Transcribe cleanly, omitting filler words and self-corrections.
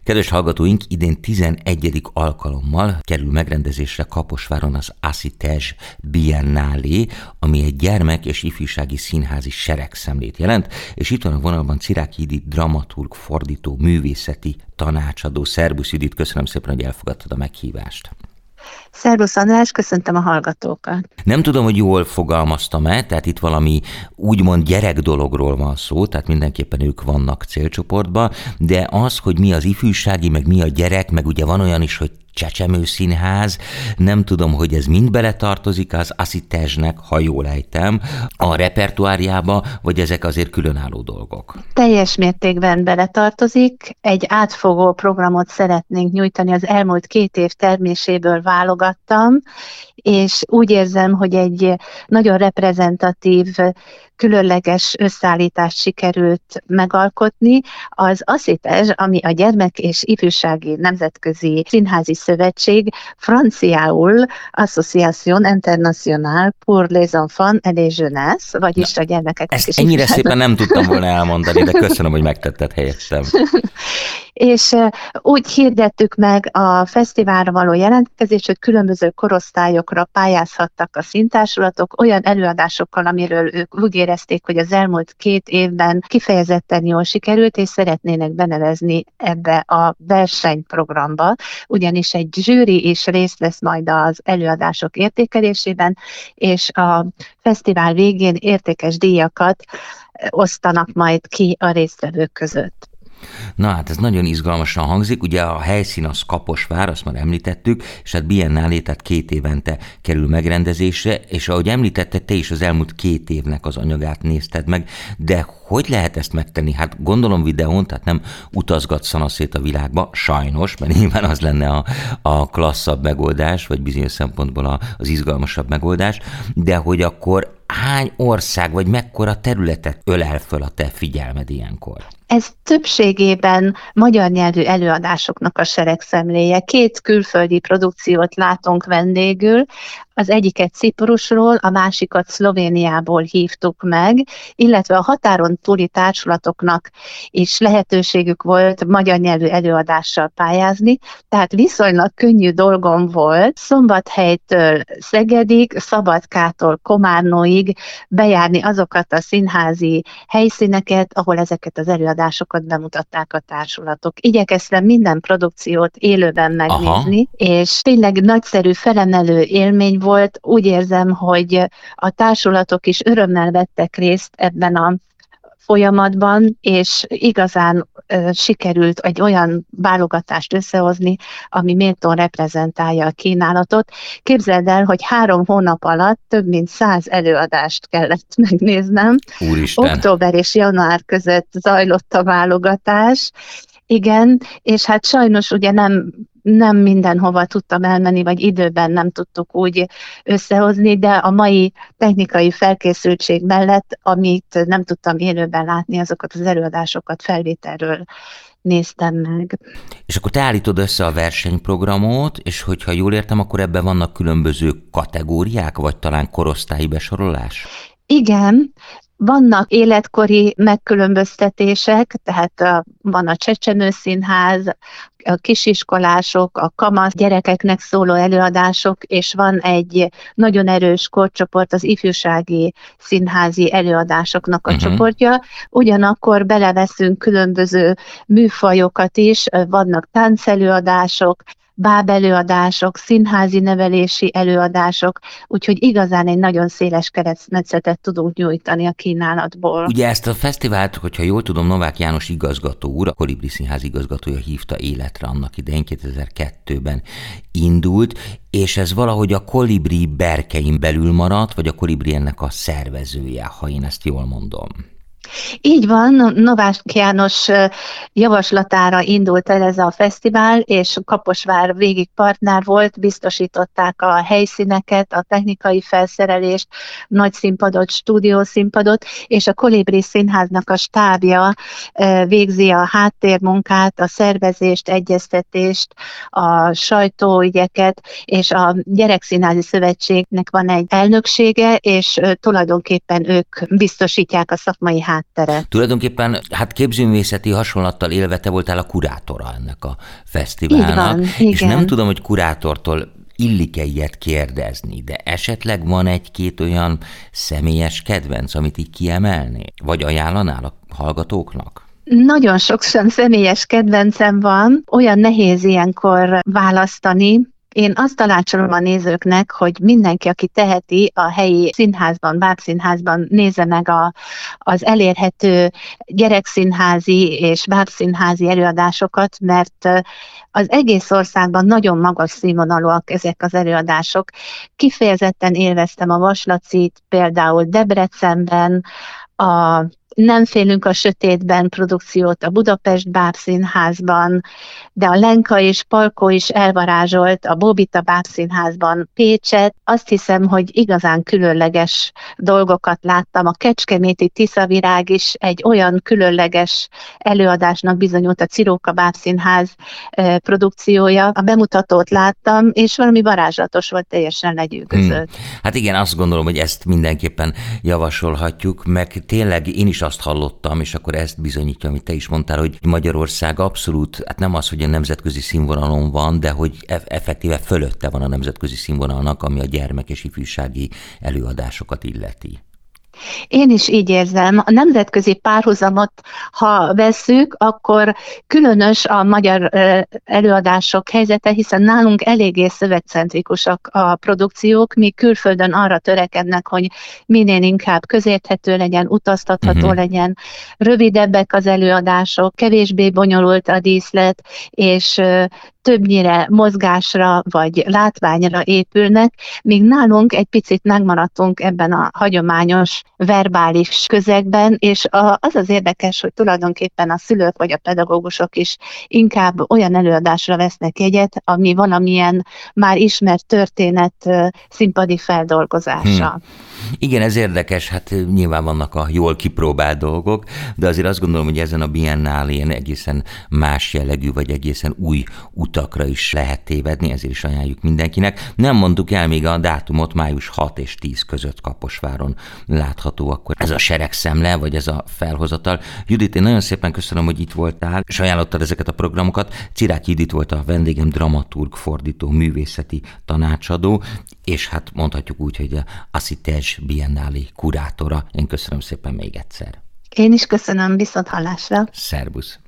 Kedves hallgatóink, idén 11. alkalommal kerül megrendezésre Kaposváron az Acitezs Biennálé, ami egy gyermek- és ifjúsági színházi seregszemlét jelent, és itt van a vonalban Cziráky Judit, dramaturg, fordító, művészeti tanácsadó. Szerbusz Judit, köszönöm szépen, hogy elfogadtad a meghívást. Szervusz András, köszöntöm a hallgatókat. Nem tudom, hogy jól fogalmaztam-e, tehát itt valami úgymond gyerek dologról van szó, tehát mindenképpen ők vannak célcsoportban, de az, hogy mi az ifjúsági, meg mi a gyerek, meg ugye van olyan is, hogy Csecsemőszínház, nem tudom, hogy ez mind beletartozik az Acitezsnek, ha jól ejtem, a repertoárjába, vagy ezek azért különálló dolgok? Teljes mértékben beletartozik. Egy átfogó programot szeretnénk nyújtani, az elmúlt 2 év terméséből válogattam, és úgy érzem, hogy egy nagyon reprezentatív, különleges összeállítást sikerült megalkotni. Az Acitezs, ami a Gyermek- és Ifjúsági Nemzetközi Színházi Szövetség, franciául Association Internationale pour les Enfants et les Jeunesses, vagyis a gyermekek. Ezt ennyire szépen nem tudtam volna elmondani, de köszönöm, hogy megtetted helyettem. És úgy hirdettük meg a fesztiválra való jelentkezést, hogy különböző korosztályokra pályázhattak a színtársulatok olyan előadásokkal, amiről ők úgy érezték, hogy az elmúlt 2 évben kifejezetten jól sikerült, és szeretnének benevezni ebbe a versenyprogramba, ugyanis egy zsűri is részt vesz majd az előadások értékelésében, és a fesztivál végén értékes díjakat osztanak majd ki a résztvevők között. Na hát ez nagyon izgalmasan hangzik, ugye a helyszín az Kaposvár, azt már említettük, és hát Biennálé, tehát 2 évente kerül megrendezésre, és ahogy említetted, te is az elmúlt 2 évnek az anyagát nézted meg, de hogy lehet ezt megtenni? Hát gondolom videón, tehát nem utazgatsz szanaszét a világba, sajnos, mert nyilván az lenne a klasszabb megoldás, vagy bizonyos szempontból az izgalmasabb megoldás, de hogy akkor hány ország, vagy mekkora területet ölel föl a te figyelmed ilyenkor? Ez többségében magyar nyelvű előadásoknak a seregszemléje. 2 külföldi produkciót látunk vendégül, az egyiket Ciprusról, a másikat Szlovéniából hívtuk meg, illetve a határon túli társulatoknak is lehetőségük volt magyar nyelvű előadással pályázni, tehát viszonylag könnyű dolgom volt Szombathelytől Szegedig, Szabadkától Komárnóig bejárni azokat a színházi helyszíneket, ahol ezeket az előadásokat bemutatták a társulatok. Igyekeztem minden produkciót élőben megnézni, és tényleg nagyszerű, felemelő élmény volt. Úgy érzem, hogy a társulatok is örömmel vettek részt ebben a folyamatban, és igazán sikerült egy olyan válogatást összehozni, ami méltón reprezentálja a kínálatot. Képzeld el, hogy 3 hónap alatt több mint 100 előadást kellett megnéznem. Úristen. Október és január között zajlott a válogatás. Igen, és hát sajnos ugye nem mindenhova tudtam elmenni, vagy időben nem tudtuk úgy összehozni, de a mai technikai felkészültség mellett, amit nem tudtam élőben látni, azokat az előadásokat felvételről néztem meg. És akkor te állítod össze a versenyprogramot, és hogyha jól értem, akkor ebben vannak különböző kategóriák, vagy talán korosztályi besorolás? Igen, vannak életkori megkülönböztetések, tehát van a Csecsemőszínház, a kisiskolások, a kamasz gyerekeknek szóló előadások, és van egy nagyon erős korcsoport, az ifjúsági színházi előadásoknak a csoportja. Ugyanakkor beleveszünk különböző műfajokat is, vannak táncelőadások, bábelőadások, színházi nevelési előadások, úgyhogy igazán egy nagyon széles keresztmetszetet tudunk nyújtani a kínálatból. Ugye ezt a fesztivált, hogyha jól tudom, Novák János igazgató úr, a Kolibri Színház igazgatója hívta életre annak idején, 2002-ben indult, és ez valahogy a Kolibri berkein belül maradt, vagy a Kolibri ennek a szervezője, ha én ezt jól mondom. Így van, Novák János javaslatára indult el ez a fesztivál, és Kaposvár végig partner volt, biztosították a helyszíneket, a technikai felszerelést, nagy színpadot, stúdiószínpadot, és a Kolibri Színháznak a stábja végzi a háttérmunkát, a szervezést, egyeztetést, a sajtóügyeket, és a Gyerekszínházi Szövetségnek van egy elnöksége, és tulajdonképpen ők biztosítják a szakmai hátteret. Tulajdonképpen képzőművészeti hasonlattal élve te voltál a kurátora ennek a fesztiválnak. Így van, és igen. nem tudom, hogy kurátortól illik-e ilyet kérdezni, de esetleg van egy-két olyan személyes kedvenc, amit így kiemelné? Vagy ajánlanál a hallgatóknak? Nagyon sok személyes kedvencem van, olyan nehéz ilyenkor választani. Én azt tanácsolom a nézőknek, hogy mindenki, aki teheti, a helyi színházban, bábszínházban nézze meg az elérhető gyerekszínházi és bábszínházi előadásokat, mert az egész országban nagyon magas színvonalúak ezek az előadások. Kifejezetten élveztem a Vaslacit, például Debrecenben, a Nem félünk a sötétben produkciót a Budapest Bábszínházban, de a Lenka és Palkó is elvarázsolt a Bóbita Bábszínházban Pécset. Azt hiszem, hogy igazán különleges dolgokat láttam. A kecskeméti Tiszavirág is egy olyan különleges előadásnak bizonyult, a Ciróka Bábszínház produkciója. A bemutatót láttam, és valami varázslatos volt, teljesen legyűgözött. Hát igen, azt gondolom, hogy ezt mindenképpen javasolhatjuk, meg tényleg én is azt hallottam, és akkor ezt bizonyítja, amit te is mondtál, hogy Magyarország abszolút, hát nem az, hogy a nemzetközi színvonalon van, de hogy effektíve fölötte van a nemzetközi színvonalnak, ami a gyermek- és ifjúsági előadásokat illeti. Én is így érzem. A nemzetközi párhuzamot, ha vesszük, akkor különös a magyar előadások helyzete, hiszen nálunk eléggé szövegcentrikusak a produkciók, míg külföldön arra törekednek, hogy minél inkább közérthető legyen, utaztatható legyen, rövidebbek az előadások, kevésbé bonyolult a díszlet, és többnyire mozgásra vagy látványra épülnek, míg nálunk egy picit megmaradtunk ebben a hagyományos verbális közegben, és az az érdekes, hogy tulajdonképpen a szülők vagy a pedagógusok is inkább olyan előadásra vesznek jegyet, ami valamilyen már ismert történet színpadi feldolgozása. Igen, ez érdekes, hát nyilván vannak a jól kipróbált dolgok, de azért azt gondolom, hogy ezen a biennálén egészen más jellegű, vagy egészen új utakra is lehet tévedni, ezért is ajánljuk mindenkinek. Nem mondtuk el még a dátumot, május 6 és 10 között Kaposváron látható akkor ez a seregszemle, vagy ez a felhozatal. Judit, én nagyon szépen köszönöm, hogy itt voltál, és ajánlottad ezeket a programokat. Cziráky Judit volt a vendégem, dramaturg, fordító, művészeti tanácsadó, és hát mondhatjuk úgy, hogy a Asszites Biennáli kurátora. Én köszönöm szépen még egyszer. Én is köszönöm, viszonthallásra. Szerbusz.